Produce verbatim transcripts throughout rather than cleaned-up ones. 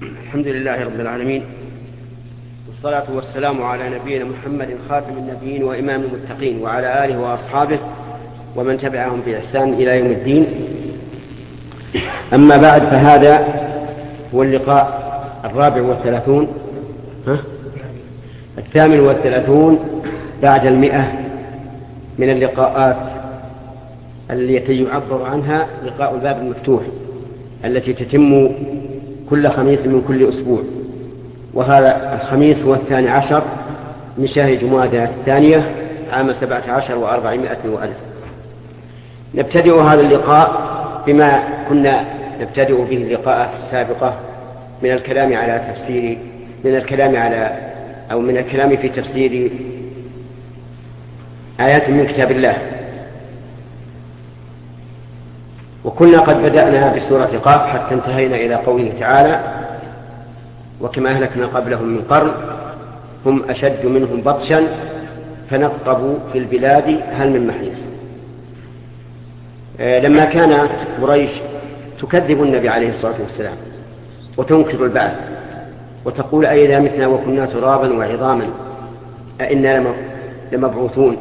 الحمد لله رب العالمين، والصلاة والسلام على نبينا محمد خاتم النبيين وإمام المتقين، وعلى آله وأصحابه ومن تبعهم بإحسان إلى يوم الدين. أما بعد، فهذا هو اللقاء الرابع والثلاثون ها؟ الثامن والثلاثون بعد المئة من اللقاءات التي يعبر عنها لقاء الباب المفتوح، التي تتم كل خميس من كل أسبوع، وهذا الخميس هو الثاني عشر من شهر جمادى الثانية عام سبعة عشر وأربعمائة وألف. نبتدئ هذا اللقاء بما كنا نبتدئ به اللقاءات السابقة من الكلام على تفسير من الكلام على أو من الكلام في تفسير آيات من كتاب الله. وكنا قد بدأنا بسورة قاف حتى انتهينا إلى قوله تعالى: وكما أهلكنا قبلهم من قرن هم أشد منهم بطشا فنقبوا في البلاد هل من محيص. لما كانت قريش تكذب النبي عليه الصلاة والسلام وتنكر البعث وتقول: أئذا متنا وكنا ترابا وعظاما أئنا لمبعوثون،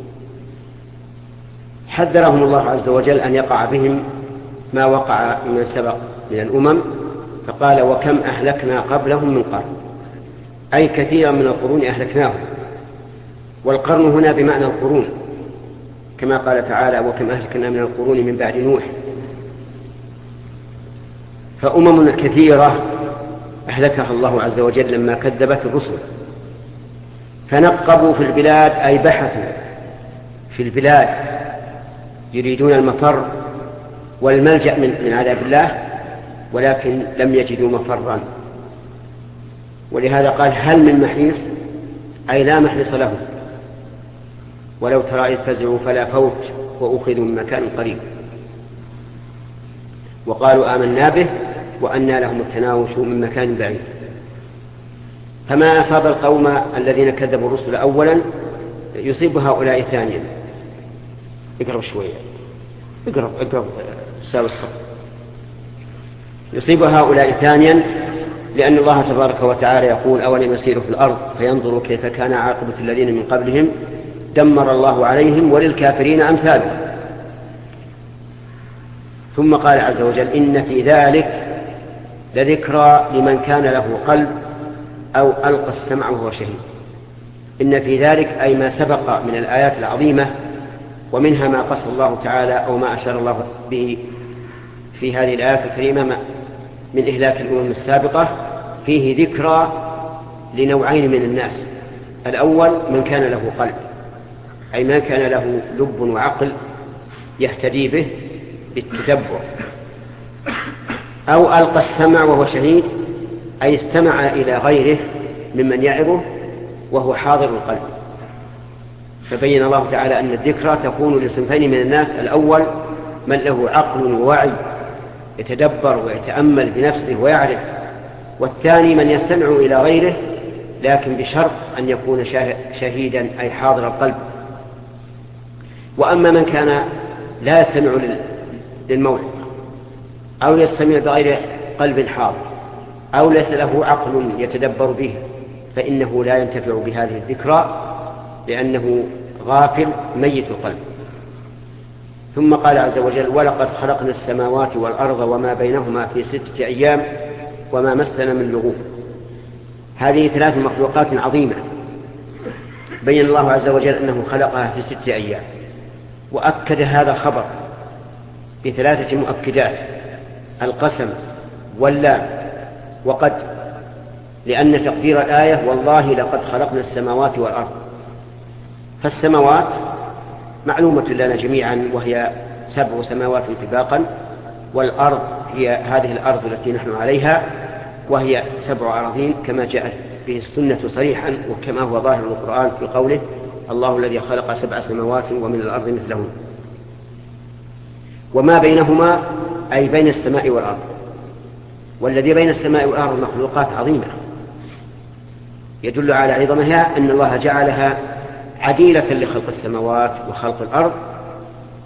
حذرهم الله عز وجل أن يقع بهم ما وقع من سبق من الأمم، فقال: وكم أهلكنا قبلهم من قرن، أي كثيرا من القرون أهلكناهم. والقرن هنا بمعنى القرون، كما قال تعالى: وكم أهلكنا من القرون من بعد نوح. فأمم كثيرة أهلكها الله عز وجل لما كذبت الرسل. فنقبوا في البلاد أي بحثوا في البلاد، يريدون المفر والملجأ من عذاب الله، ولكن لم يجدوا مفرا. ولهذا قال: هل من محيص، أي لا محيص لهم، ولو ترى إذ فزعوا فلا فوت وأخذوا من مكان قريب. وقالوا آمنا به وأنى لهم التناوش من مكان بعيد. فما أصاب القوم الذين كذبوا الرسل أولا يصيب هؤلاء ثانيا. اقرب شوية، اقرب اقرب ساوي الصف. يصيب هؤلاء ثانيا لأن الله تبارك وتعالى يقول: أولم يسيروا في الأرض فينظروا كيف كان عاقبة الذين من قبلهم دمر الله عليهم وللكافرين أمثالهم. ثم قال عز وجل: إن في ذلك لذكرى لمن كان له قلب أو ألقى السمع وهو شهيد. إن في ذلك أي ما سبق من الآيات العظيمة، ومنها ما قص الله تعالى أو ما أشار الله به في هذه الآيات الكريمة من إهلاك الأمم السابقة، فيه ذكرى لنوعين من الناس. الأول من كان له قلب، أي من كان له لب وعقل يهتدي به بالتدبر، أو ألقى السمع وهو شهيد، أي استمع إلى غيره ممن يعظه وهو حاضر القلب. فبين الله تعالى أن الذكرى تكون لصنفين من الناس: الأول من له عقل ووعي يتدبر ويتأمل بنفسه ويعرف، والثاني من يستمع إلى غيره لكن بشرط أن يكون شهيدا أي حاضر القلب. وأما من كان لا يستمع للموعظة أو يستمع بغير قلب حاضر أو ليس له عقل يتدبر به، فإنه لا ينتفع بهذه الذكرى لأنه غافل ميت القلب. ثم قال عز وجل: ولقد خلقنا السماوات والأرض وما بينهما في ستة أيام وما مسنا من لغوب. هذه ثلاث مخلوقات عظيمة بين الله عز وجل أنه خلقها في ستة أيام، وأكد هذا الخبر بثلاثة مؤكدات: القسم واللام وقد، لأن تقدير الآية: والله لقد خلقنا السماوات والأرض. فالسماوات معلومة لنا جميعا وهي سبع سماوات طباقا، والأرض هي هذه الأرض التي نحن عليها وهي سبع أراضين كما جاءت به السنة صريحا، وكما هو ظاهر القرآن في قوله: الله الذي خلق سبع سماوات ومن الأرض مثلهن. وما بينهما أي بين السماء والأرض، والذي بين السماء والأرض مخلوقات عظيمة يدل على عظمها أن الله جعلها عديلة لخلق السماوات وخلق الأرض،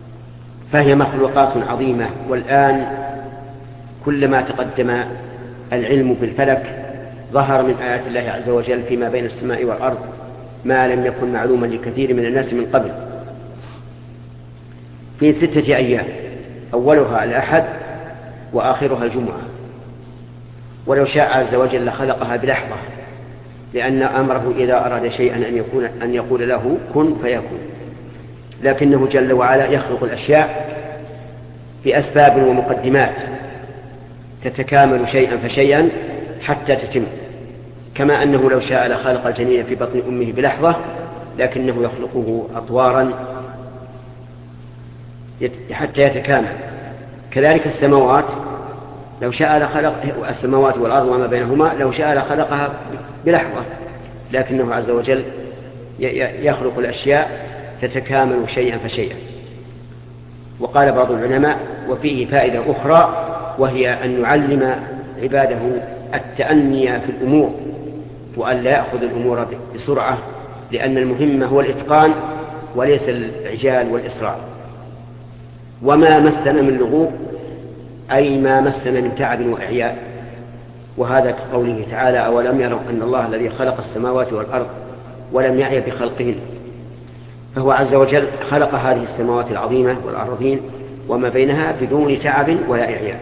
فهي مخلوقات عظيمة. والآن كلما تقدم العلم بالفلك ظهر من آيات الله عز وجل فيما بين السماء والأرض ما لم يكن معلوما لكثير من الناس من قبل، في ستة أيام، أولها الأحد وآخرها الجمعة. ولو شاء عز وجل لخلقها بلحظة، لأن أمره إذا أراد شيئا أن يكون أن يقول له كن فيكون، لكنه جل وعلا يخلق الأشياء بأسباب ومقدمات تتكامل شيئا فشيئا حتى تتم، كما أنه لو شاء لخلق الجنين في بطن أمه بلحظة، لكنه يخلقه أطوارا حتى يتكامل. كذلك السماوات لو شاء لخلق السماوات والأرض وما بينهما، لو شاء لخلقها بلحظة، لكنه عز وجل يخلق الأشياء تتكامل شيئا فشيئا. وقال بعض العلماء وفيه فائدة أخرى، وهي أن يعلم عباده التأني في الأمور وأن لا يأخذ الأمور بسرعة، لأن المهم هو الإتقان وليس العجال والإسراع. وما مسنا من لغوب أي ما مسنا من تعب وإعياء، وهذا كقوله تعالى أولم يروا أن الله الذي خلق السماوات والأرض ولم يعي بخلقهن، فهو عز وجل خلق هذه السماوات العظيمة والأرضين وما بينها بدون تعب ولا إعياء.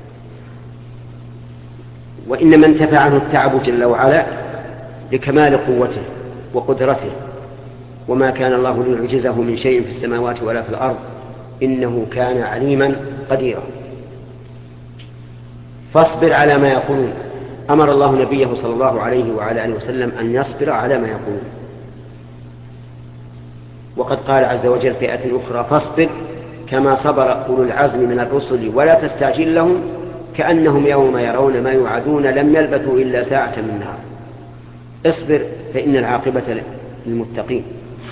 وإنما انتفع عنه التعب جل وعلا لكمال قوته وقدرته، وما كان الله ليعجزه من شيء في السماوات ولا في الأرض إنه كان عليما قديرا. فاصبر على ما يقولون. أمر الله نبيه صلى الله عليه وعلى آله وسلم أن يصبر على ما يقولون، وقد قال عز وجل في آية أخرى فاصبر كما صبر أولو العزم من الرسل ولا تستعجل لهم كأنهم يوم يرون ما يوعدون لم يلبثوا إلا ساعة من نهار. اصبر فإن العاقبة للمتقين.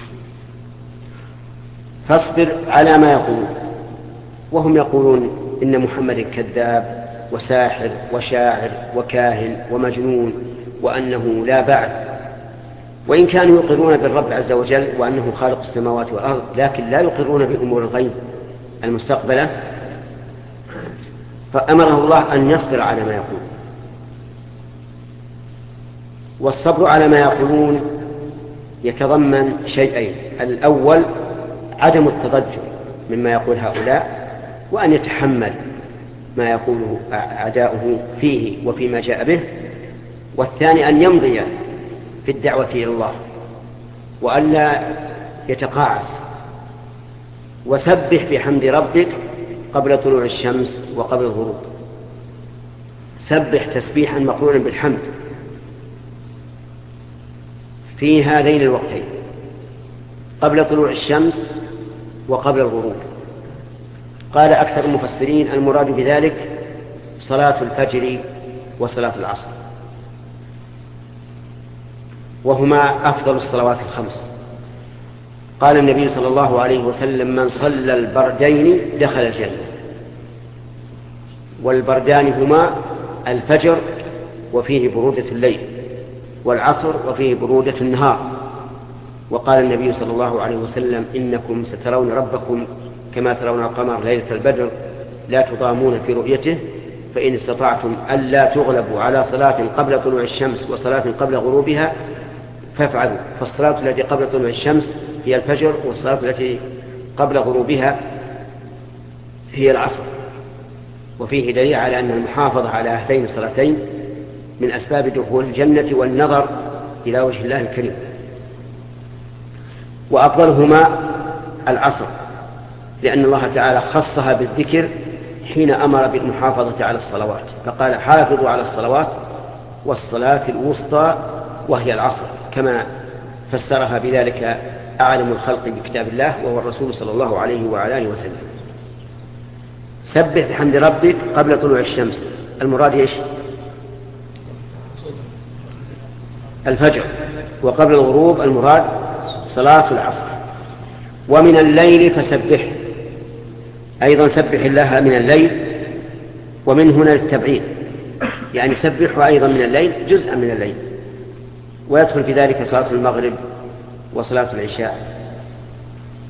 فاصبر على ما يقولون، وهم يقولون إن محمد كذاب وساحر وشاعر وكاهن ومجنون وأنه لا بعد، وإن كانوا يقرون بالرب عز وجل وأنه خالق السماوات والأرض، لكن لا يقرون بأمور الغيب المستقبلة، فأمره الله أن يصبر على ما يقول. والصبر على ما يقولون يتضمن شيئين: الأول عدم التضجر مما يقول هؤلاء، وأن يتحمل ما يقوله أعداؤه فيه وفيما جاء به، والثاني أن يمضي في الدعوة إلى الله وألا يتقاعس. وسبح بحمد ربك قبل طلوع الشمس وقبل الغروب. سبح تسبيحا مقرونا بالحمد في هذين الوقتين، قبل طلوع الشمس وقبل الغروب. قال أكثر المفسرين المراد بذلك صلاة الفجر وصلاة العصر، وهما أفضل الصلوات الخمس. قال النبي صلى الله عليه وسلم من صلى البردين دخل الجنة. والبردان هما الفجر وفيه برودة الليل، والعصر وفيه برودة النهار. وقال النبي صلى الله عليه وسلم إنكم سترون ربكم كما ترون القمر ليلة البدر لا تضامون في رؤيته، فإن استطعتم ألا تغلبوا على صلاة قبل طلوع الشمس وصلاة قبل غروبها فافعلوا. فالصلاة التي قبل طلوع الشمس هي الفجر، والصلاة التي قبل غروبها هي العصر. وفيه دليل على أن المحافظة على هاتين الصلاتين من أسباب دخول الجنة والنظر إلى وجه الله الكريم. وأفضلهما العصر، لأن الله تعالى خصها بالذكر حين أمر بالمحافظة على الصلوات، فقال حافظوا على الصلوات والصلاة الوسطى وهي العصر، كما فسرها بذلك أعلم الخلق بكتاب الله وهو الرسول صلى الله عليه وعلى آله وسلم. سبح بحمد ربك قبل طلوع الشمس، المراد إيش؟ الفجر. وقبل الغروب المراد صلاة العصر. ومن الليل فسبح، أيضا سبح الله من الليل، ومن هنا للتبعيد، يعني سبحه أيضا من الليل جزءا من الليل. ويدخل في ذلك صلاة المغرب وصلاة العشاء،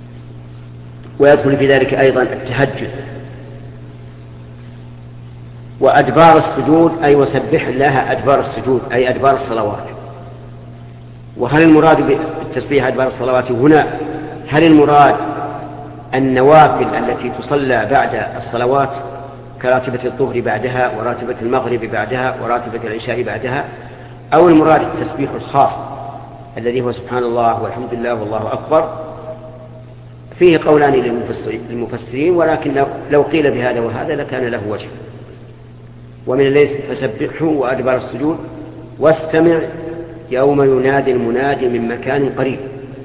ويدخل في ذلك أيضا التهجد. وأدبار السجود أي وسبح الله أدبار السجود أي أدبار الصلوات. وهل المراد بالتسبيح أدبار الصلوات هنا هل المراد النوافل التي تصلى بعد الصلوات كراتبة الظهر بعدها وراتبة المغرب بعدها وراتبة العشاء بعدها، أو المراد التسبيح الخاص الذي هو سبحان الله والحمد لله والله أكبر؟ فيه قولان للمفسرين، ولكن لو قيل بهذا وهذا لكان له وجه. ومن الليل فسبحه وأدبار السجود واستمع يوم ينادي المنادي من مكان قريب.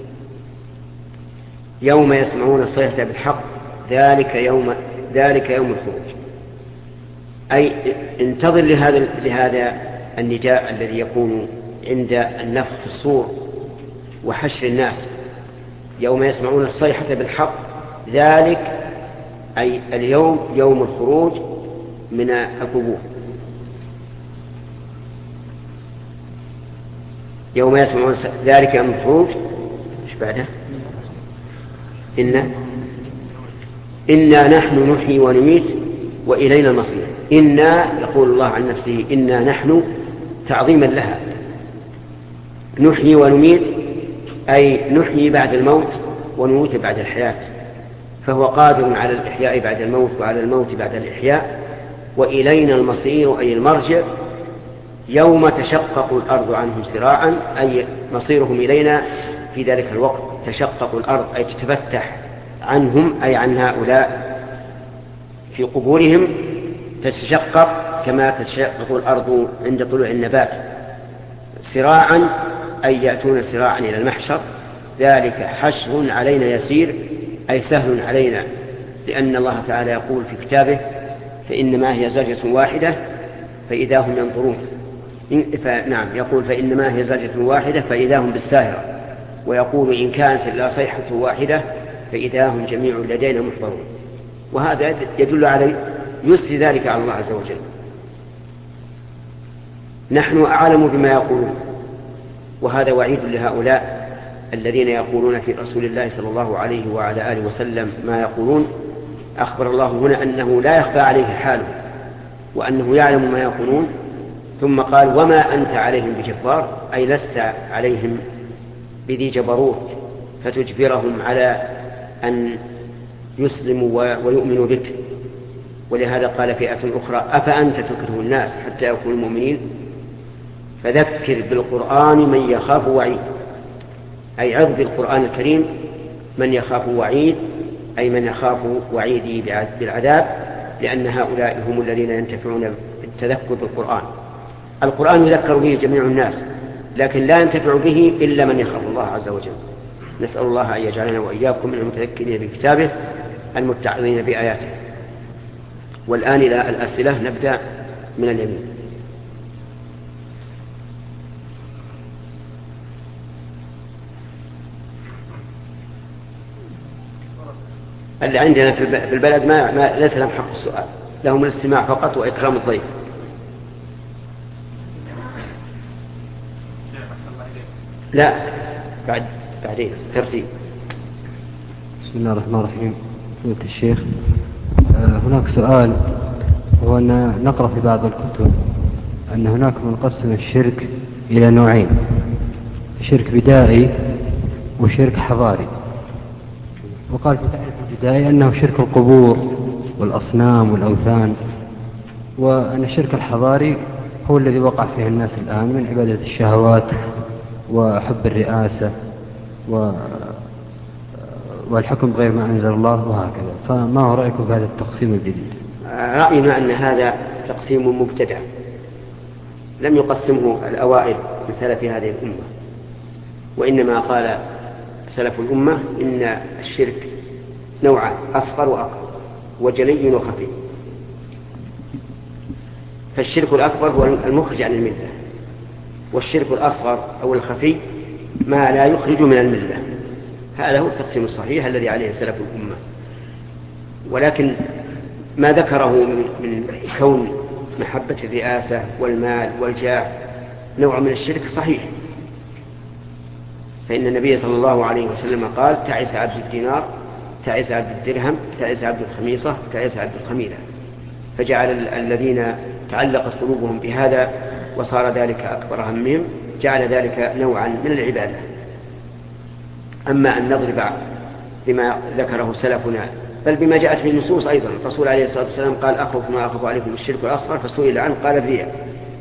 يوم يسمعون الصيحة بالحق ذلك يوم ذلك يوم الخروج، أي انتظر لهذا لهذا النداء الذي يكون عند النفخ في الصور وحشر الناس. يوم يسمعون الصيحة بالحق ذلك أي اليوم يوم الخروج من القبور. يوم يسمعون ذلك يوم الخروج ايش بعده؟ إنا إنا نحن نحيي ونميت وإلينا المصير. إنا يقول الله عن نفسه إنا نحن تعظيما لها، نحيي ونميت أي نحيي بعد الموت ونموت بعد الحياة، فهو قادر على الإحياء بعد الموت وعلى الموت بعد الإحياء. وإلينا المصير أي المرجع، يوم تشقق الأرض عنهم سراعا أي مصيرهم إلينا في ذلك الوقت. تشقق الأرض أي تتفتح عنهم أي عن هؤلاء في قبورهم، تتشقق كما تشقق الأرض عند طلوع النبات. سراعا أي يأتون سراعا إلى المحشر. ذلك حشر علينا يسير أي سهل علينا، لأن الله تعالى يقول في كتابه فإنما هي زجرة واحدة فإذا هم ينظرون. نعم يقول فإنما هي زجرة واحدة فإذا هم بالساهرة، ويقول إن كانت إلا صيحة واحدة فإذا هم جميع لدينا محضرون. وهذا يدل على يسر ذلك على الله عز وجل. نحن أعلم بما يقولون، وهذا وعيد لهؤلاء الذين يقولون في رسول الله صلى الله عليه وعلى آله وسلم ما يقولون. أخبر الله هنا أنه لا يخفى عليه حاله وأنه يعلم ما يقولون، ثم قال وما أنت عليهم بجبار أي لست عليهم بذي جبروت فتجبرهم على أن يسلموا ويؤمنوا بك. ولهذا قال فئة أخرى أفأنت تكره الناس حتى يكونوا مؤمنين فذكر بالقرآن من يخاف وعيد، أي عظ بالقرآن الكريم من يخاف وعيد أي من يخاف وعيدي بالعذاب، لأن هؤلاء هم الذين ينتفعون بالتذكر بالقرآن. القرآن يذكر به جميع الناس، لكن لا ينتفع به إلا من يخاف الله عز وجل. نسأل الله أن يجعلنا وإياكم من المتذكرين بكتابه المتعظين بآياته. والآن إلى الأسئلة، نبدأ من اليمين. اللي عندنا في البلد ما, ما ليس لهم حق السؤال، لهم الاستماع فقط وإكرام الضيف. لا بعد بعدين ترتيب. بسم الله الرحمن الرحيم. فضيلة الشيخ، هناك سؤال، هو أن نقرأ في بعض الكتب أن هناك من قسم الشرك إلى نوعين، شرك بدائي وشرك حضاري. وقال في تعريف البدائي أنه شرك القبور والأصنام والأوثان، وأن الشرك الحضاري هو الذي وقع فيه الناس الآن من عبادة الشهوات وحب الرئاسة والحكم بغير ما أنزل الله وهكذا. فما هو رأيكم في هذا التقسيم الجديد؟ رأينا أن هذا تقسيم مبتدع لم يقسمه الأوائل من سلف هذه الأمة، وإنما قال سلف الأمة إن الشرك نوعان، أصغر وأكبر وجلي وخفي. فالشرك الأكبر هو المخرج عن الملة، والشرك الأصغر أو الخفي ما لا يخرج من الملة. هذا هو التقسيم الصحيح الذي عليه سلف الأمة. ولكن ما ذكره من كون محبة الرئاسة والمال والجاه نوع من الشرك صحيح، فإن النبي صلى الله عليه وسلم قال تعس عبد الدينار، تعس عبد الدرهم، تعس عبد الخميصة، تعس عبد الخميلة. فجعل الذين تعلقت قلوبهم بهذا وصار ذلك أكبر همهم جعل ذلك نوعا من العبادة. أما أن نضرب بما ذكره سلفنا بل بما جاءت في النصوص أيضا، الرسول عليه الصلاة والسلام قال أخوف ما أخوف عليكم الشرك الأصغر، فسئل عنه قال الرياء.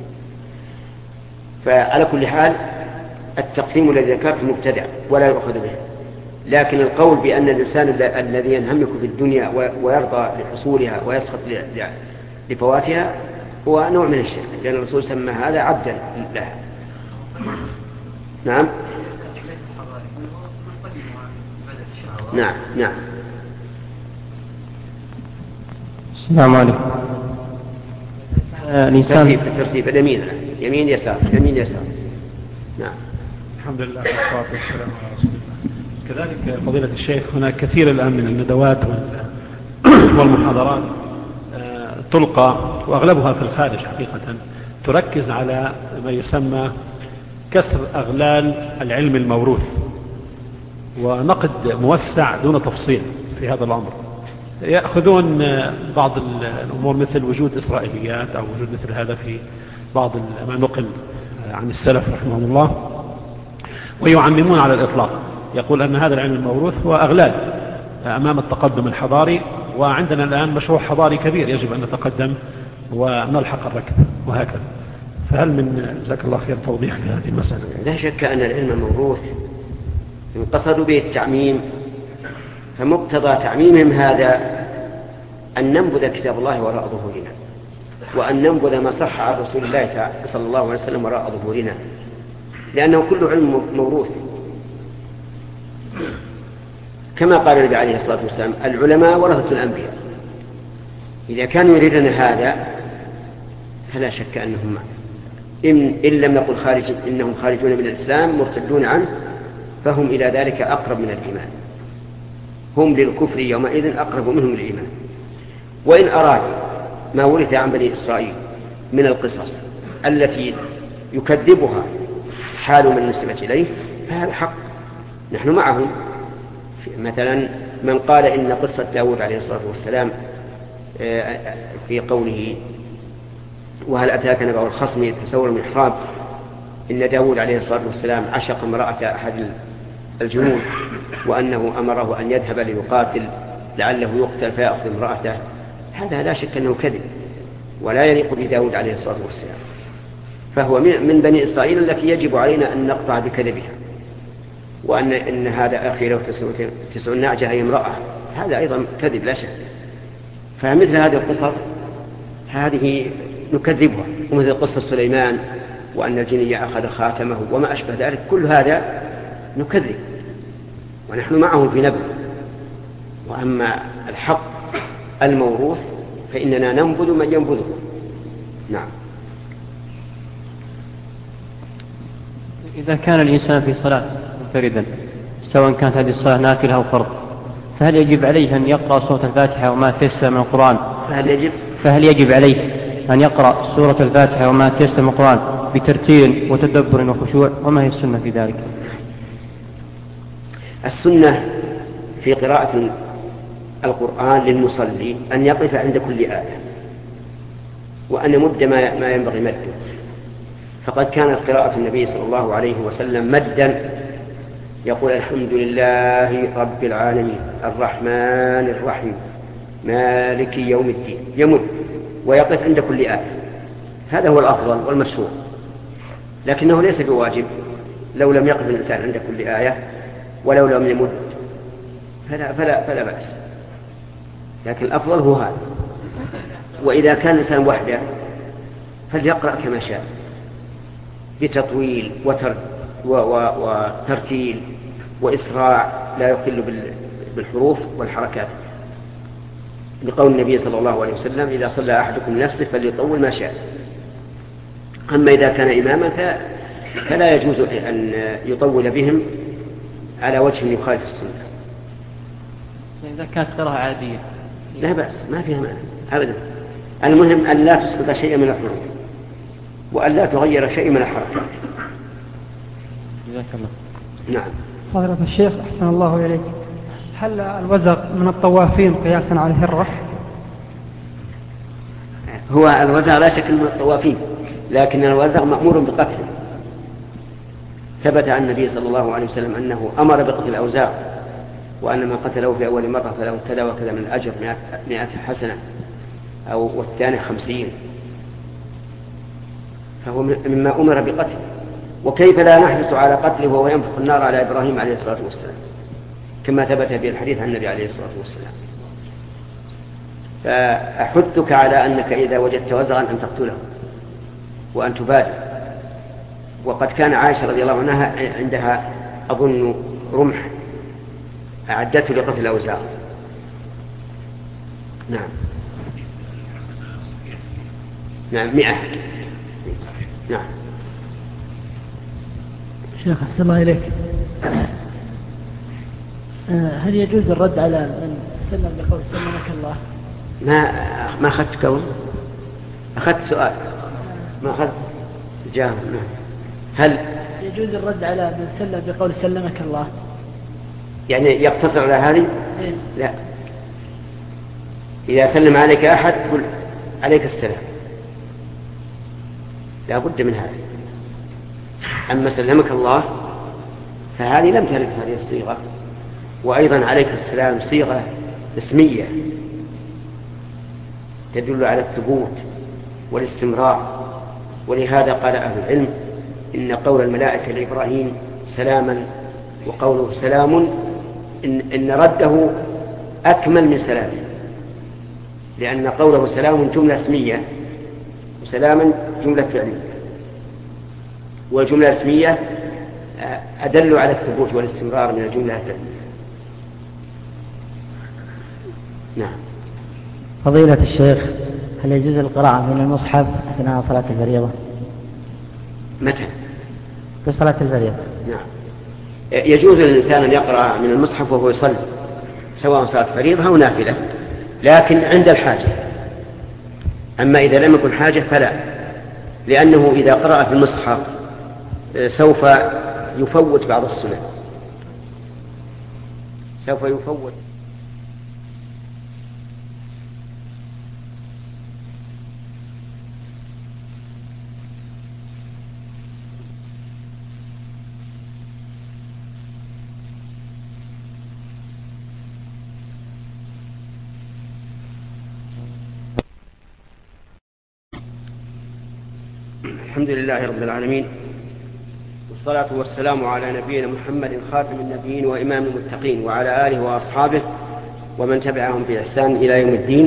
فعلى كل حال التقسيم الذي ذكرت مبتدع ولا يؤخذ به، لكن القول بأن الإنسان الذي ينهمك في الدنيا ويرضى لحصولها ويسخط لفواتها هو نوع من الشرك، لأن الرسول سمى هذا عبدا لها. نعم نعم نعم. السلام عليكم. الإنسان في الترتيب اليمين يمين يسار يمين يسار. نعم. الحمد لله والصلاة والسلام على رسول الله. كذلك فضيلة الشيخ هناك كثير الآن من الندوات والمحاضرات تلقى وأغلبها في الخارج حقيقة تركز على ما يسمى كسر أغلال العلم الموروث ونقد موسع دون تفصيل في هذا الأمر. يأخذون بعض الأمور مثل وجود إسرائيليات أو وجود مثل هذا في بعض ما نقل عن السلف رحمهم الله ويعممون على الإطلاق، يقول أن هذا العلم الموروث هو أغلال أمام التقدم الحضاري، وعندنا الآن مشروع حضاري كبير يجب أن نتقدم ونلحق الركب وهكذا. فهل من جزاك الله خير توضيح في هذه المسألة؟ لا شك أن العلم الموروث إن قصدوا به التعميم فمقتضى تعميمهم هذا أن ننبذ كتاب الله وراء ظهورنا، وأن ننبذ ما صح عن رسول الله صلى الله عليه وسلم وراء ظهورنا، لأنه كل علم موروث. كما قال النبي عليه الصلاة والسلام العلماء ورثة الأنبياء. إذا كانوا يريدون هذا فلا شك أنهم إن, إن لم نقل خارج إنهم خارجون من الإسلام مرتدون عنه، فهم إلى ذلك أقرب من الإيمان، هم للكفر يومئذ أقرب منهم للإيمان. وإن أرادوا ما ورث عن بني إسرائيل من القصص التي يكذبها حال من نسبت إليه فهذا حق، نحن معهم. مثلا من قال إن قصة داود عليه الصلاة والسلام في قوله وهل أتاك نبأ الخصم تسول المحراب إن داود عليه الصلاة والسلام عشق امرأة أحد الجنود وأنه أمره أن يذهب ليقاتل لعله يقتل فيأخذ امرأته، هذا لا شك أنه كذب ولا يليق بداود عليه الصلاة والسلام، فهو من بني إسرائيل التي يجب علينا أن نقطع بكذبها. وأن إن هذا أخي له تسع نعجة أي امرأة، هذا أيضا كذب لا شك. فمثل هذه القصص هذه نكذبها، ومثل قصة سليمان وأن الجنية أخذ خاتمه وما أشبه ذلك، كل هذا نكذب ونحن معهم في نبذ. وأما الحق الموروث فإننا ننبذ من ينبذه. نعم. إذا كان الإنسان في صلاة منفردا سواء كانت هذه الصلاة نافلة أو فرض، فهل يجب عليه أن يقرأ سورة الفاتحة وما تيسر من القرآن؟ فهل يجب فهل يجب عليه أن يقرأ سورة الفاتحة وما تيسر من القرآن بترتيل وتدبر وخشوع؟ وما هي السنة في ذلك؟ السنة في قراءة القرآن للمصلي أن يقف عند كل آية وأن يمد ما ينبغي مده، فقد كانت قراءة النبي صلى الله عليه وسلم مدا، يقول الحمد لله رب العالمين الرحمن الرحيم مالك يوم الدين، يمد ويقف عند كل آية، هذا هو الأفضل والمشروع، لكنه ليس بواجب لو لم يقف الإنسان عند كل آية ولو لم يمد فلا, فلا, فلا بأس، لكن الأفضل هو هذا. وإذا كان الإنسان وحده فليقرأ كما شاء بتطويل وتر وترتيل وإسراع لا يقل بالحروف والحركات، لقول النبي صلى الله عليه وسلم إذا صلى أحدكم لنفسه فليطول ما شاء. أما إذا كان إماما فلا يجوز أن يطول بهم على وجه يخالف السنة. إذا كانت قراءة عادية لا بأس، ما فيها مانع أبدا. المهم أن لا تسقط شيئا من الحروف وأن لا تغير شيئا من الحركات. جزاك الله. نعم. فضيلة الشيخ أحسن الله إليك، هل الوزغ من الطوافين قياسا على الهرة؟ هو الوزغ لا شك من الطوافين، لكن الوزغ مأمور بقتله. ثبت عن النبي صلى الله عليه وسلم أنه أمر بقتل الأوزاع، وأن من قتله في أول مرة فله كذا وكذا من الأجر مئة حسنة أو والثاني خمسين، فهو مما أمر بقتله. وكيف لا نحرص على قتله وهو ينفخ النار على إبراهيم عليه الصلاة والسلام كما ثبت به الحديث عن النبي عليه الصلاة والسلام. فأحثك على أنك إذا وجدت وزغا أن تقتله وأن تبادر. وقد كان عائشة رضي الله عنها عندها أظن رمح أعدته لقتل الأوزاع. نعم نعم مئة. نعم. شيخ أحسن الله إليك، هل يجوز الرد على من سلم بقول سلمك الله؟ ما ما أخذت كون أخذت سؤال ما أخذت جاوب. نعم. هل يجوز الرد على من سلم بقول سلمك الله؟ يعني يقتصر على هذه؟ إيه؟ لا، إذا سلم عليك أحد قل عليك السلام، لا بد من هذا. أما سلمك الله فهذه لم ترد هذه الصيغة. وأيضا عليك السلام صيغة اسمية تدل على الثبوت والاستمرار، ولهذا قال أهل العلم إن قول الملائكة لإبراهيم سلاما وقوله سلام إن, إن رده أكمل من سلامه، لأن قوله سلام جملة اسمية وسلاما جملة فعلية، والجملة الاسمية أدل على الثبوت والاستمرار من الجملة الفعلية. نعم. فضيلة الشيخ، هل يجوز القراءة من المصحف أثناء صلاة الفريضة؟ متى؟ في صلاة الفريضة. نعم، يجوز للإنسان أن يقرأ من المصحف وهو يصلي سواء صلاة فريضة أو نافلة، لكن عند الحاجة. أما إذا لم يكن حاجة فلا، لأنه إذا قرأ في المصحف سوف يفوت بعض السنن، سوف يفوت. الحمد لله رب العالمين، والصلاة والسلام على نبينا محمد خاتم النبيين وإمام المتقين، وعلى آله وأصحابه ومن تبعهم بإحسان إلى يوم الدين.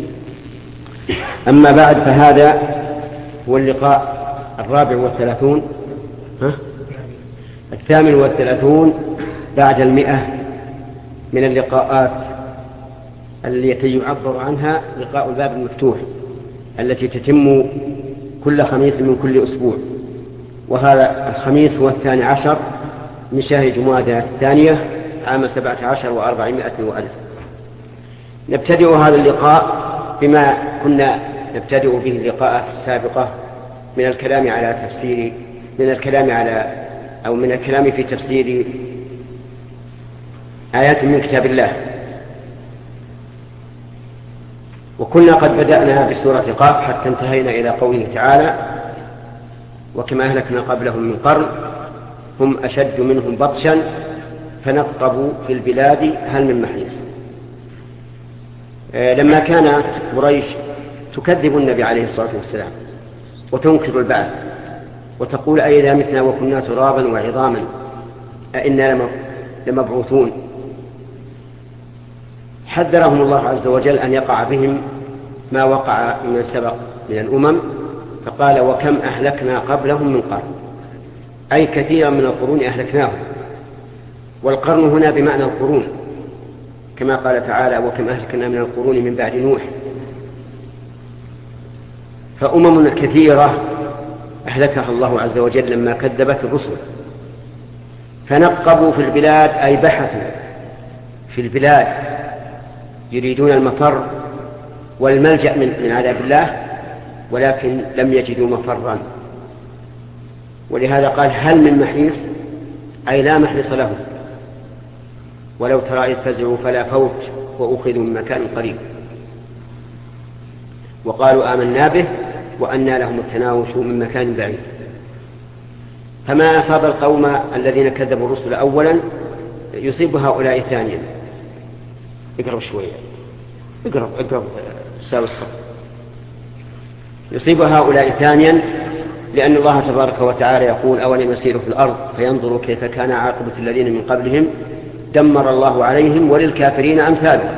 أما بعد، فهذا هو اللقاء الرابع والثلاثون ها؟ الثامن والثلاثون بعد المئة من اللقاءات التي يعبر عنها لقاء الباب المفتوح، التي تتم كل خميس من كل أسبوع. وهذا الخميس هو الثاني عشر من شهر جمادى الثانية عام سبعة عشر وأربعمائة وألف. نبتدئ هذا اللقاء بما كنا نبتدئ به اللقاءات السابقة من الكلام على تفسير من الكلام على أو من الكلام في تفسير آيات من كتاب الله. وكنا قد بدأنا بسورة قاف حتى انتهينا إلى قوله تعالى: وكما أهلكنا قبلهم من قرن هم أشد منهم بطشا فنقبوا في البلاد هل من محيص. لما كانت قريش تكذب النبي عليه الصلاة والسلام وتنكر البعث وتقول: أئذا متنا وكنا ترابا وعظاما أئنا لمبعوثون، حذرهم الله عز وجل أن يقع بهم ما وقع من سبق من الأمم، فقال: وكم أهلكنا قبلهم من قرن، أي كثيرا من القرون أهلكناهم. والقرن هنا بمعنى القرون، كما قال تعالى: وكم أهلكنا من القرون من بعد نوح. فأمم كثيرة أهلكها الله عز وجل لما كذبت الرسل. فنقبوا في البلاد أي بحثوا في البلاد، يريدون المفر والملجأ من عذاب الله، ولكن لم يجدوا مفرا. ولهذا قال: هل من محيص، أي لا محيص لهم، ولو ترى إذ فزعوا فلا فوت وأخذوا من مكان قريب. وقالوا آمنا به وأنى لهم التناوش من مكان بعيد. فما أصاب القوم الذين كذبوا الرسل أولا يصيب هؤلاء ثانيا. اقرب شوية، اقرب اقرب ساوي الصف. يصيب هؤلاء ثانيا لأن الله تبارك وتعالى يقول أولم يسيروا في الأرض فينظروا كيف كان عاقبة الذين من قبلهم دمر الله عليهم وللكافرين أمثالهم.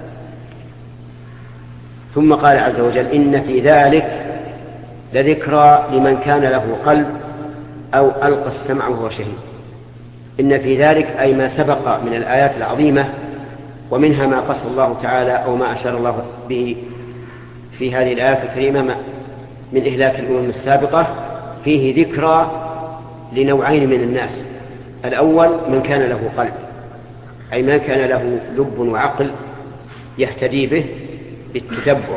ثم قال عز وجل إن في ذلك لذكرى لمن كان له قلب أو ألقى السمع وهو شهيد. إن في ذلك أي ما سبق من الآيات العظيمة، ومنها ما قص الله تعالى أو ما أشار الله به في هذه الآيات الكريمة من إهلاك الأمم السابقة، فيه ذكرى لنوعين من الناس. الأول من كان له قلب، أي من كان له لب وعقل يهتدي به بالتدبر،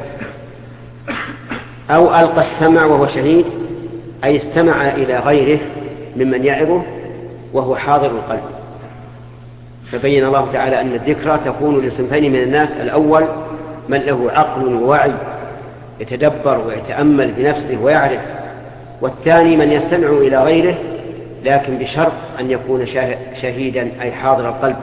أو ألقى السمع وهو شهيد، أي استمع إلى غيره ممن يعظه وهو حاضر القلب. فبين الله تعالى أن الذكرى تكون لصنفين من الناس: الأول من له عقل ووعي يتدبر ويتأمل بنفسه ويعرف، والثاني من يستمع إلى غيره لكن بشرط أن يكون شهيدا أي حاضر القلب.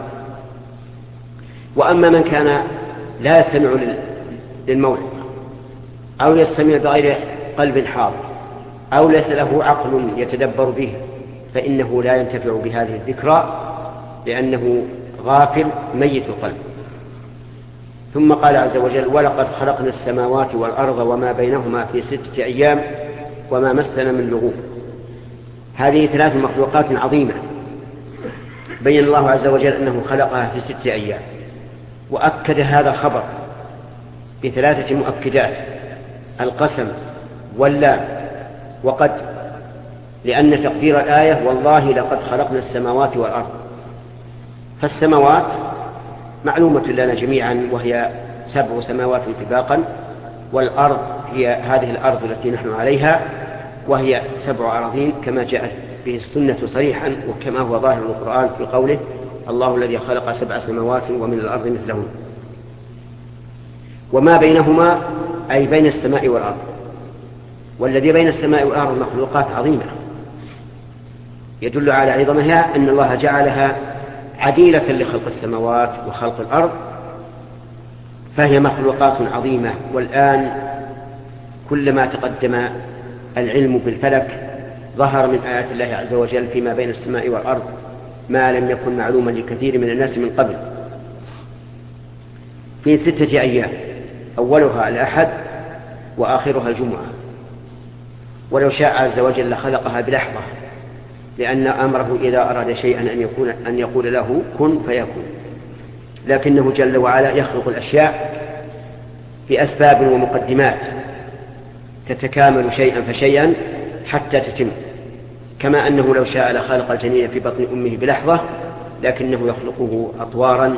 وأما من كان لا يستمع للموعظة أو يستمع بغير قلب حاضر أو ليس له عقل يتدبر به فإنه لا ينتفع بهذه الذكرى لأنه غافل ميت القلب. ثم قال عز وجل ولقد خلقنا السماوات والأرض وما بينهما في ستة أيام وما مسنا من لغوب. هذه ثلاث مخلوقات عظيمة بين الله عز وجل أنه خلقها في ستة أيام، وأكد هذا الخبر بثلاثة مؤكدات: القسم واللام وقد، لأن تقدير الآية والله لقد خلقنا السماوات والأرض. فالسماوات معلومة لنا جميعا وهي سبع سماوات اتفاقا، والأرض هي هذه الأرض التي نحن عليها وهي سبع أراضين كما جاءت به السنة صريحا وكما هو ظاهر القرآن في قوله الله الذي خلق سبع سماوات ومن الأرض مثلهن. وما بينهما أي بين السماء والأرض، والذي بين السماء والأرض مخلوقات عظيمة يدل على عظمها أن الله جعلها عديلة لخلق السماوات وخلق الأرض، فهي مخلوقات عظيمة. والآن كلما تقدم العلم بالفلك ظهر من آيات الله عز وجل فيما بين السماء والأرض ما لم يكن معلوما لكثير من الناس من قبل. في ستة أيام أولها الأحد وآخرها الجمعة، ولو شاء عز وجل لخلقها بلحظة، لأن أمره إذا أراد شيئا أن يكون أن يقول له كن فيكون، لكنه جل وعلا يخلق الأشياء بأسباب ومقدمات تتكامل شيئا فشيئا حتى تتم، كما أنه لو شاء لخلق الجنين في بطن أمه بلحظة، لكنه يخلقه أطوارا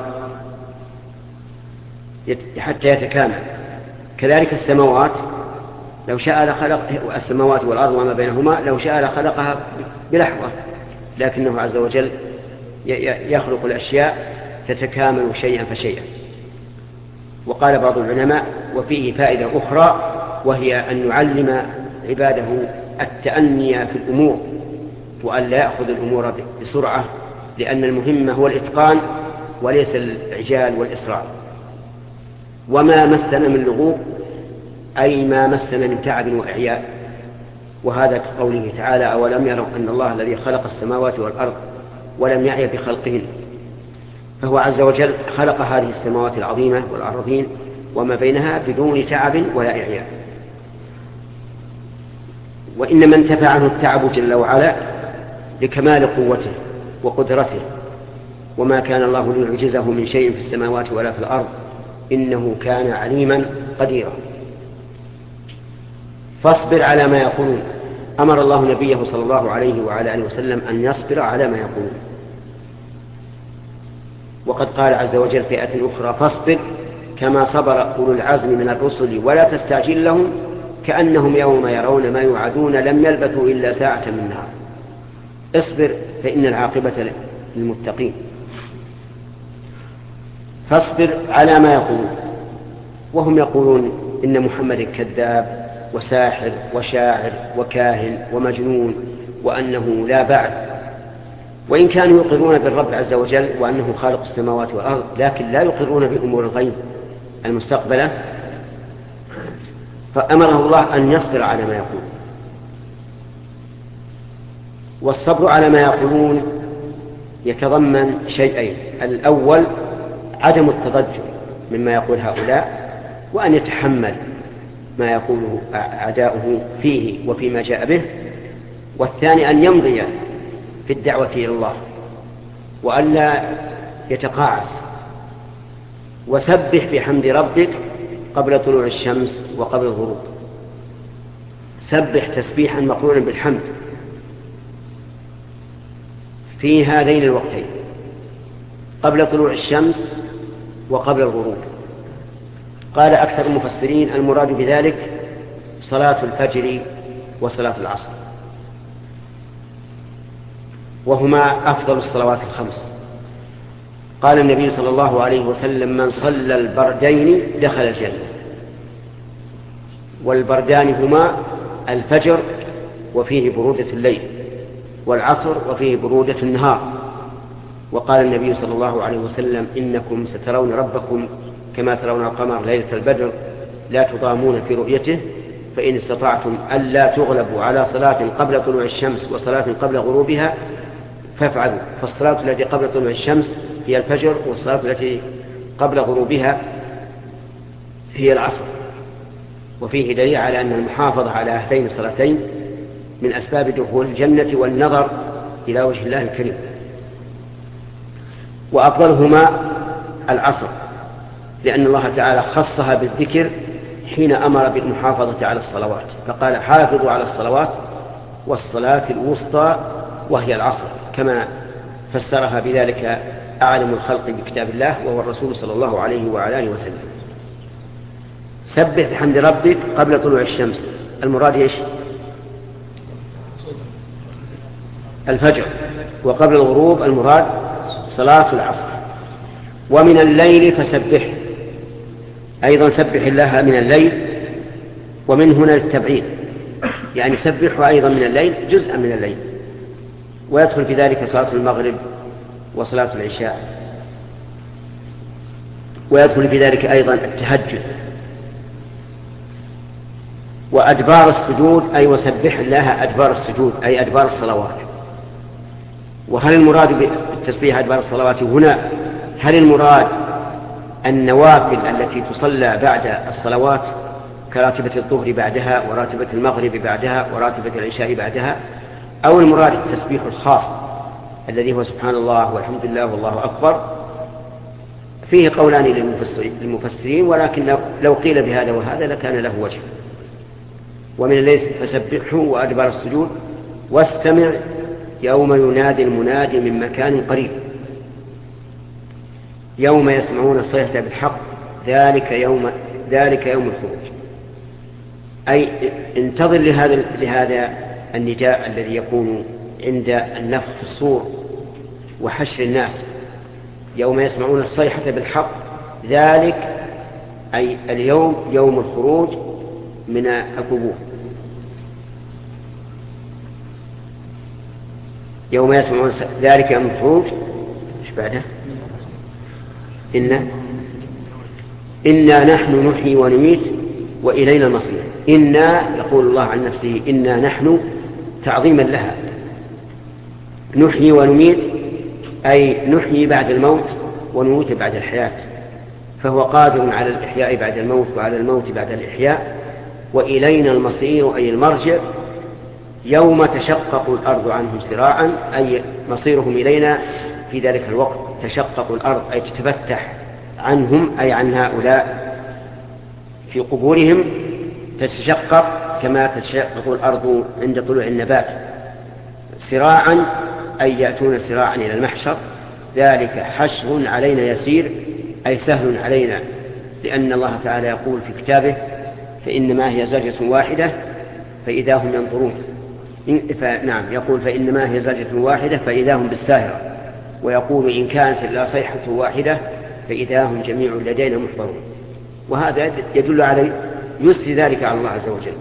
حتى يتكامل. كذلك السماوات لو شاء لخلق السماوات والأرض وما بينهما، لو شاء لخلقها بلحظة، لكنه عز وجل يخلق الأشياء تتكامل شيئا فشيئا. وقال بعض العلماء وفيه فائدة أخرى، وهي أن نعلم عباده التأني في الأمور وأن لا يأخذ الأمور بسرعة، لأن المهم هو الإتقان وليس الإعجال والإسراع. وما مسنا من لغوب أي ما مسنا من تعب وإعياء، وهذا كقوله تعالى أولم يروا أن الله الذي خلق السماوات والأرض ولم يعي بخلقهن. فهو عز وجل خلق هذه السماوات العظيمة والأرضين وما بينها بدون تعب ولا إعياء. وإنما انتفع عنه التعب جل وعلا لكمال قوته وقدرته، وما كان الله ليعجزه من شيء في السماوات ولا في الأرض إنه كان عليما قديرا. فاصبر على ما يقولون. أمر الله نبيه صلى الله عليه وعلى آله وسلم أن يصبر على ما يقولون. وقد قال عز وجل في آية أخرى فاصبر كما صبر أولو العزم من الرسل ولا تستعجل لهم كأنهم يوم يرون ما يوعدون لم يلبثوا إلا ساعة من نهار. اصبر فإن العاقبة للمتقين. فاصبر على ما يقولون وهم يقولون إن محمد كذاب وساحر وشاعر وكاهن ومجنون وأنه لا بعث، وإن كانوا يقرون بالرب عز وجل وأنه خالق السماوات والأرض، لكن لا يقرون بأمور الغيب المستقبلة. فأمره الله أن يصبر على ما يقول، والصبر على ما يقولون يتضمن شيئين: الأول عدم التضجر مما يقول هؤلاء، وأن يتحمل ما يقوله أعداؤه فيه وفيما جاء به، والثاني أن يمضي في الدعوة إلى الله وألا يتقاعس. وسبح بحمد ربك قبل طلوع الشمس وقبل الغروب، سبح تسبيحا مقرونا بالحمد في هذين الوقتين، قبل طلوع الشمس وقبل الغروب. قال أكثر المفسرين المراد بذلك صلاة الفجر وصلاة العصر، وهما أفضل الصلوات الخمس. قال النبي صلى الله عليه وسلم: من صلى البردين دخل الجنة. والبردان هما الفجر وفيه برودة الليل، والعصر وفيه برودة النهار. وقال النبي صلى الله عليه وسلم: إنكم سترون ربكم كما ترون القمر ليلة البدر لا تضامون في رؤيته، فإن استطعتم ألا تغلبوا على صلاة قبل طلوع الشمس وصلاة قبل غروبها فافعلوا. فالصلاة التي قبل طلوع الشمس هي الفجر، والصلاة التي قبل غروبها هي العصر. وفيه دليل على أن المحافظة على هاتين الصلاتين من أسباب دخول الجنة والنظر إلى وجه الله الكريم. وأفضلهما العصر، لأن الله تعالى خصها بالذكر حين أمر بالمحافظة على الصلوات، فقال: حافظوا على الصلوات والصلاة الوسطى وهي العصر، كما فسرها بذلك أعلم الخلق بكتاب الله وهو الرسول صلى الله عليه وعلى آله وسلم. سبح بحمد ربك قبل طلوع الشمس، المراد إيش؟ الفجر. وقبل الغروب المراد صلاة العصر. ومن الليل فسبح، أيضا سبح الله من الليل، ومن هنا للتبعيد، يعني سبحه أيضا من الليل جزءا من الليل. ويدخل في ذلك صلاة المغرب وصلاة العشاء، ويدخل في ذلك أيضا التهجد وأدبار السجود، أي وسبح الله أدبار السجود أي أدبار الصلوات. وهل المراد بالتسبيح أدبار الصلوات هنا، هل المراد النوافل التي تصلى بعد الصلوات كراتبة الظهر بعدها وراتبة المغرب بعدها وراتبة العشاء بعدها، أو المراد التسبيح الخاص الذي هو سبحان الله والحمد لله والله أكبر؟ فيه قولان للمفسرين، ولكن لو قيل بهذا وهذا لكان له وجه. ومن الليل فسبحه وأدبار السجود واستمع يوم ينادي المنادي من مكان قريب، يوم يسمعون الصيحة بالحق ذلك يوم ذلك يوم الخروج، أي انتظر لهذا لهذا النداء الذي يكون عند النفخ في الصور وحشر الناس، يوم يسمعون الصيحة بالحق، ذلك أي اليوم يوم الخروج من القبور. يوم يسمعون ذلك يوم الخروج، ايش بعده؟ إنا إنا نحن نحيي ونميت وإلينا المصير. إنا يقول الله عن نفسه إنا نحن تعظيما لها، نحيي ونميت أي نحيي بعد الموت ونموت بعد الحياة، فهو قادر على الإحياء بعد الموت وعلى الموت بعد الإحياء. وإلينا المصير أي المرجع، يوم تشقق الأرض عنهم سراعا أي مصيرهم إلينا في ذلك الوقت. تشقق الأرض أي تتفتح عنهم أي عن هؤلاء في قبورهم، تتشقق كما تتشقق الأرض عند طلوع النبات. سراعا أي يأتون سراعا إلى المحشر، ذلك حشر علينا يسير أي سهل علينا، لأن الله تعالى يقول في كتابه فإنما هي زجرة واحدة فإذا هم ينظرون. نعم يقول فإنما هي زجرة واحدة فإذا هم بالساهرة، ويقول إن كانت إلا صيحة واحدة فإذا هم جميع لدينا محضرون. وهذا يدل على يسر ذلك على الله عز وجل.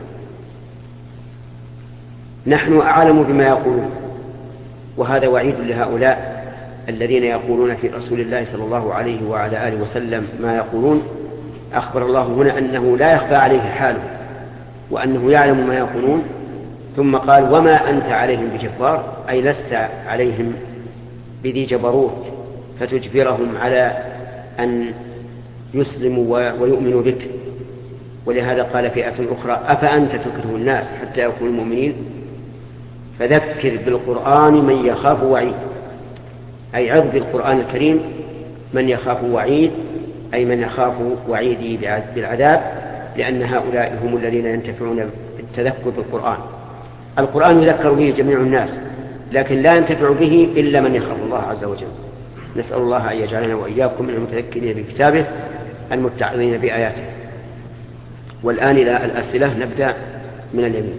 نحن أعلم بما يقولون، وهذا وعيد لهؤلاء الذين يقولون في رسول الله صلى الله عليه وعلى آله وسلم ما يقولون. أخبر الله هنا أنه لا يخفى عليه حاله وأنه يعلم ما يقولون، ثم قال وما أنت عليهم بجبار، أي لست عليهم بذي جبروت فتجبرهم على أن يسلموا ويؤمنوا بك. ولهذا قال فئة أخرى أفأنت تكره الناس حتى يكونوا مؤمنين، فذكر بالقرآن من يخاف وعيد، أي عظ بالقرآن الكريم من يخاف وعيد، أي من يخاف وعيدي بالعذاب، لأن هؤلاء هم الذين ينتفعون بالتذكر بالقرآن. القرآن يذكر به جميع الناس، لكن لا ينتفع به إلا من يخاف الله عز وجل. نسأل الله أن يجعلنا وإياكم من المتذكرين بكتابه المتعظين بآياته. والآن إلى الأسئلة، نبدأ من اليمين.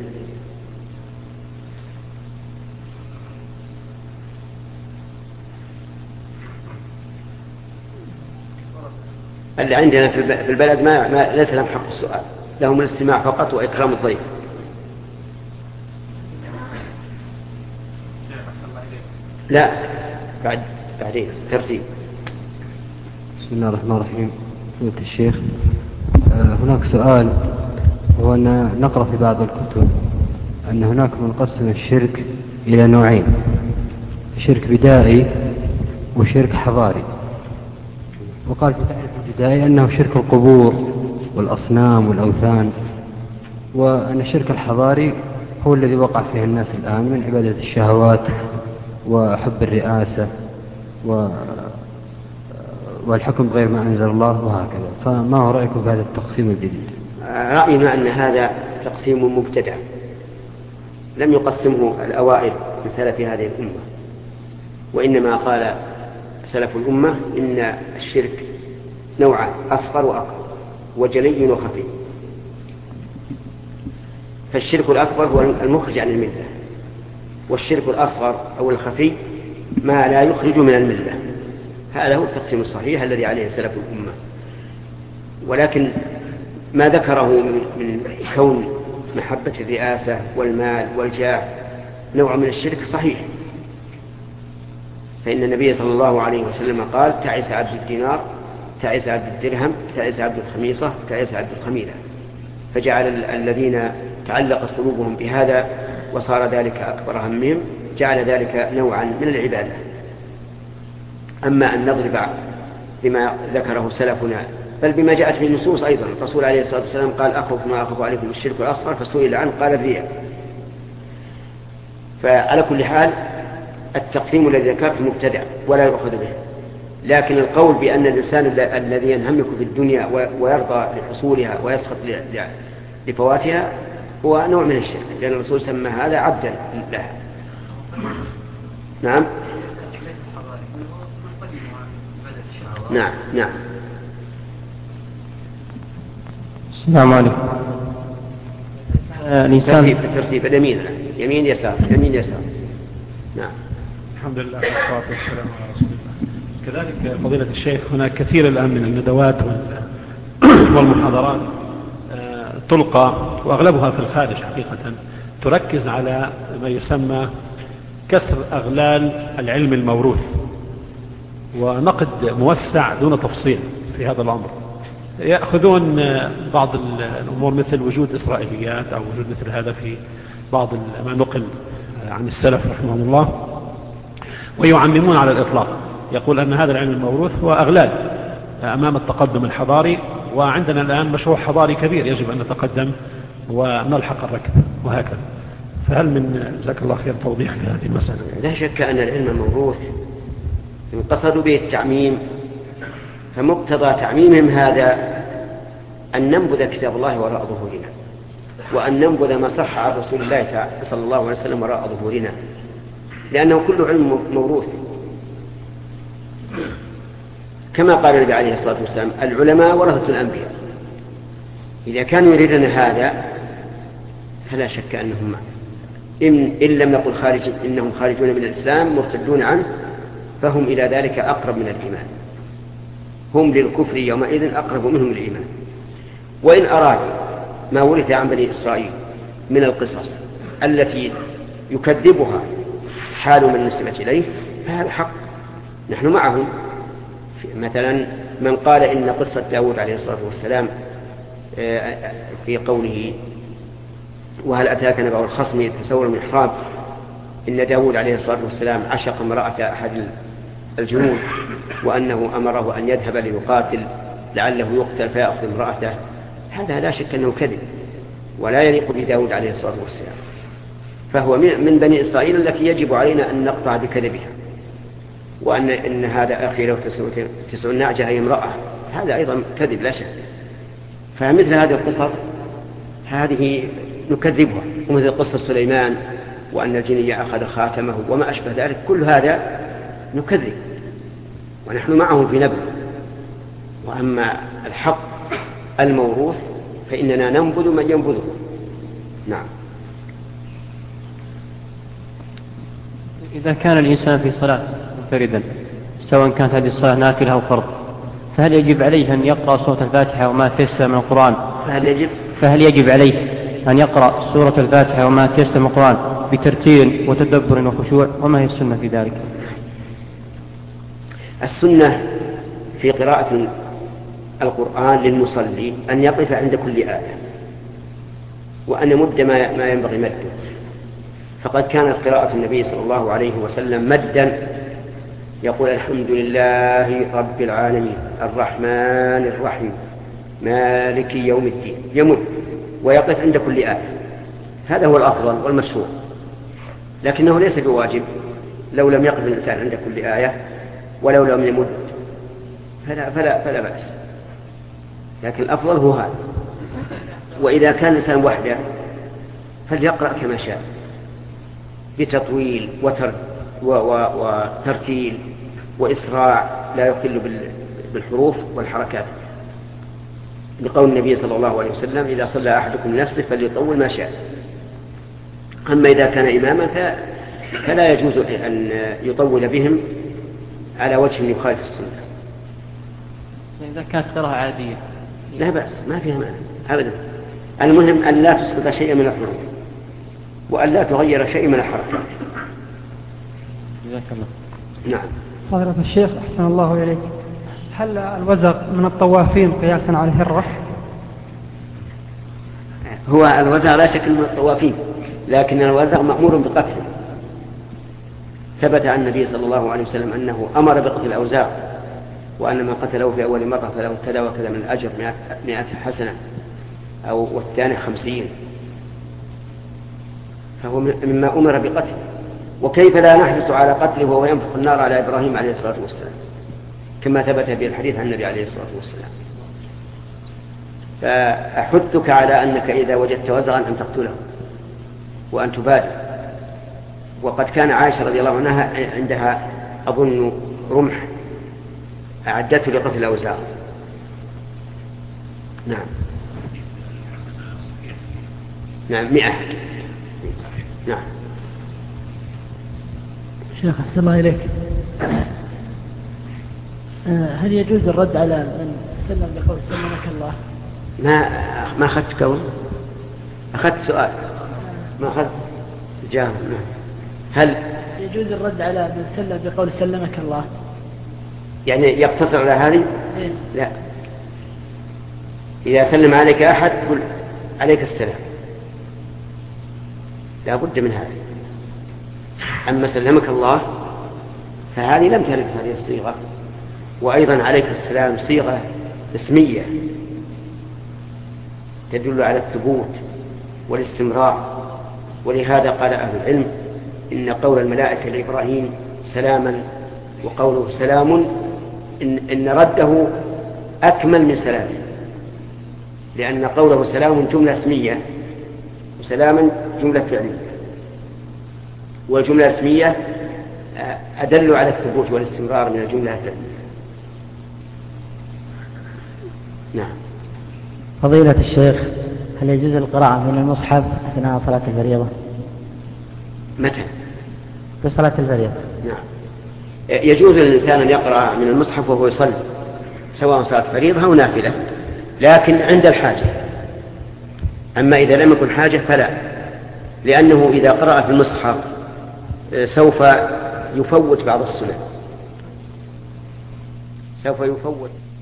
اللي عندنا في البلد ما, ما ليس لهم حق السؤال، لهم الاستماع فقط وإكرام الضيف. لا بعد بعدين ترتيب. بسم الله الرحمن الرحيم. فضيلة الشيخ، هناك سؤال، هو أن نقرأ في بعض الكتب أن هناك من قسم الشرك إلى نوعين: شرك بدائي وشرك حضاري. وقال في تعريف البدائي أنه شرك القبور والأصنام والأوثان، وأن الشرك الحضاري هو الذي وقع فيه الناس الآن من عبادة الشهوات وحب الرئاسة و... والحكم بغير ما أنزل الله وهكذا. فما هو رأيكم في هذا التقسيم الجديد؟ رأينا أن هذا تقسيم مبتدع لم يقسمه الأوائل من سلف هذه الأمة، وإنما قال سلف الأمة إن الشرك نوعان: أصغر وأكبر، وجلي وخفي. فالشرك الأكبر هو المخرج عن الملة، والشرك الأصغر أو الخفي ما لا يخرج من الملة. هذا هو التقسيم الصحيح الذي عليه سلف الأمة. ولكن ما ذكره من كون محبة الرئاسة والمال والجاه نوع من الشرك صحيح، فإن النبي صلى الله عليه وسلم قال: تعس عبد الدينار، تعس عبد الدرهم، تعس عبد الخميصة، تعس عبد الخميلة. فجعل الذين تعلقت قلوبهم بهذا وصار ذلك أكبر همهم جعل ذلك نوعا من العبادة. أما أن نضرب بما ذكره سلفنا بل بما جاءت في النصوص أيضا، الرسول عليه الصلاة والسلام قال: أخوف ما أخوف عليكم الشرك الأصغر، فسئل عنه قال: الرياء. فعلى كل حال التقسيم الذي ذكرت مبتدع ولا يؤخذ به، لكن القول بأن الإنسان الذي ينهمك في الدنيا ويرضى لحصولها ويسخط لفواتها هو نوع من الشرك، لأن الرسول سمى هذا عبدا لها. نعم نعم نعم. السلام عليكم. الإنسان ترتيب ترتيب اليمين يمين يسار يمين يسار. نعم. الحمد لله والصلاة والسلام على رسول الله. كذلك فضيلة الشيخ، هناك كثير الآن من الندوات والمحاضرات تلقى وأغلبها في الخارج حقيقة تركز على ما يسمى كسر أغلال العلم الموروث ونقد موسع دون تفصيل في هذا الأمر. يأخذون بعض الأمور مثل وجود إسرائيليات أو وجود مثل هذا في بعض ما نقل عن السلف رحمهم الله، ويعممون على الإطلاق. يقول أن هذا العلم الموروث هو أغلال أمام التقدم الحضاري، وعندنا الآن مشروع حضاري كبير يجب أن نتقدم ونلحق الركب وهكذا. فهل من جزاك الله خير توضيح في هذه المسألة؟ لا شك أن العلم الموروث إن قصدوا به التعميم، فمقتضى تعميمهم هذا أن ننبذ كتاب الله وراء ظهورنا، وأن ننبذ ما صح عن رسول الله صلى الله عليه وسلم وراء ظهورنا، لأنه كل علم موروث. كما قال النبي عليه الصلاة والسلام: العلماء ورثة الأنبياء. إذا كانوا يريدون هذا فلا شك أنهم إن, إن لم نقل خارج إنهم خارجون من الإسلام مرتدون عنه، فهم إلى ذلك أقرب من الإيمان، هم للكفر يومئذ أقرب منهم الإيمان. وإن أراد ما ورث عن بني إسرائيل من القصص التي يكذبها حال من نسبت إليه فهذا حق، نحن معهم. مثلا من قال إن قصة داود عليه الصلاة والسلام في قوله وهل أتاك نبأ الخصم يتسول المحراب إن داود عليه الصلاة والسلام عشق امرأة أحد الجنود وأنه أمره أن يذهب ليقاتل لعله يقتل فيأخذ امرأته، هذا لا شك أنه كذب ولا يليق بداود عليه الصلاة والسلام، فهو من بني إسرائيل التي يجب علينا أن نقطع بكذبها. وأن إن هذا أخي له تسع نعجة أي امرأة، هذا أيضا كذب لا شك. فمثل هذه القصص هذه نكذبها، ومثل قصة سليمان وأن الجني أخذ خاتمه وما أشبه ذلك، كل هذا نكذب ونحن معه في نبذ. وأما الحق الموروث فإننا ننبذ من ينبذه. نعم. إذا كان الإنسان في صلاة منفردا سواء كانت هذه الصلاة نافلة أو فرض، فهل يجب عليه أن يقرأ سورة الفاتحة وما تيسر من القرآن؟ فهل يجب فهل يجب عليه أن يقرأ سورة الفاتحة وما تيسر من القرآن بترتيل وتدبر وخشوع؟ وما هي السنة في ذلك؟ السنة في قراءة القرآن للمصلي أن يقف عند كل آية وأن يمد ما ينبغي مده، فقد كانت قراءة النبي صلى الله عليه وسلم مدا، يقول الحمد لله رب العالمين الرحمن الرحيم مالك يوم الدين، يمد ويقف عند كل آية، هذا هو الأفضل والمشهور، لكنه ليس بواجب لو لم يقف الإنسان عند كل آية ولو لم يمد فلا, فلا, فلا بأس، لكن الأفضل هو هذا. وإذا كان الإنسان وحده فليقرأ كما شاء بتطويل وتر و و وترتيل وإسراع لا يخل بالحروف والحركات، لقول النبي صلى الله عليه وسلم إذا صلى أحدكم لنفسه فليطول ما شاء. أما إذا كان إماما فلا يجوز أن يطول بهم على وجه يخالف السنة. إذا كانت قراءة عادية لا بأس، ما فيها معنى أبدا. المهم أن لا تسقط شيئا من الحروف وأن لا تغير شيء من الحركات. جزاك الله. نعم. فضيلة الشيخ أحسن الله إليك، هل الوزغ من الطوافين قياسا على الهرة؟ هو الوزغ لا شك من الطوافين، لكن الوزغ مأمور بقتله، ثبت عن النبي صلى الله عليه وسلم أنه أمر بقتل الأوزاع، وأن من قتله في أول مرة فله كذا وكذا من الأجر مئة حسنة أو والثاني خمسين، فهو مما أمر بقتله. وكيف لا نحرص على قتله وهو ينفخ النار على إبراهيم عليه الصلاة والسلام كما ثبت به الحديث عن النبي عليه الصلاة والسلام. فأحثك على أنك إذا وجدت وزغا أن تقتله وأن تبادر. وقد كان عائشة رضي الله عنها عندها أظن رمح أعدته لقتل الأوزاع. نعم. نعم مئة. نعم. شيخ أحسن الله إليك، هل يجوز الرد على من سلم بقول سلمك الله؟ ما ما أخذت قول، أخذت سؤال ما أخذت إجابة. هل يجوز الرد على من سلم بقول سلمك الله؟ يعني يقتصر على هذه؟ إيه؟ لا، إذا سلم عليك أحد قل عليك السلام، لا بد من هذا. أما سلمك الله فهذه لم ترد هذه الصيغة. وأيضا عليك السلام صيغة اسمية تدل على الثبوت والاستمرار، ولهذا قال أهل العلم إن قول الملائكة لإبراهيم سلاما وقوله سلام إن, إن رده أكمل من سلامه، لأن قوله سلام جملة اسمية وسلاما جملة فعلية، والجملة الاسمية أدل على الثبوت والاستمرار من الجملة الفعلية. نعم. فضيلة الشيخ، هل يجوز القراءة من المصحف أثناء صلاة الفريضة؟ متى؟ في صلاة الفريضة. نعم، يجوز للإنسان أن يقرأ من المصحف وهو يصلي، سواء صلاة فريضة أو نافلة، لكن عند الحاجة. أما إذا لم يكن حاجة فلا، لأنه إذا قرأ في المصحف سوف يفوت بعض السنن، سوف يفوت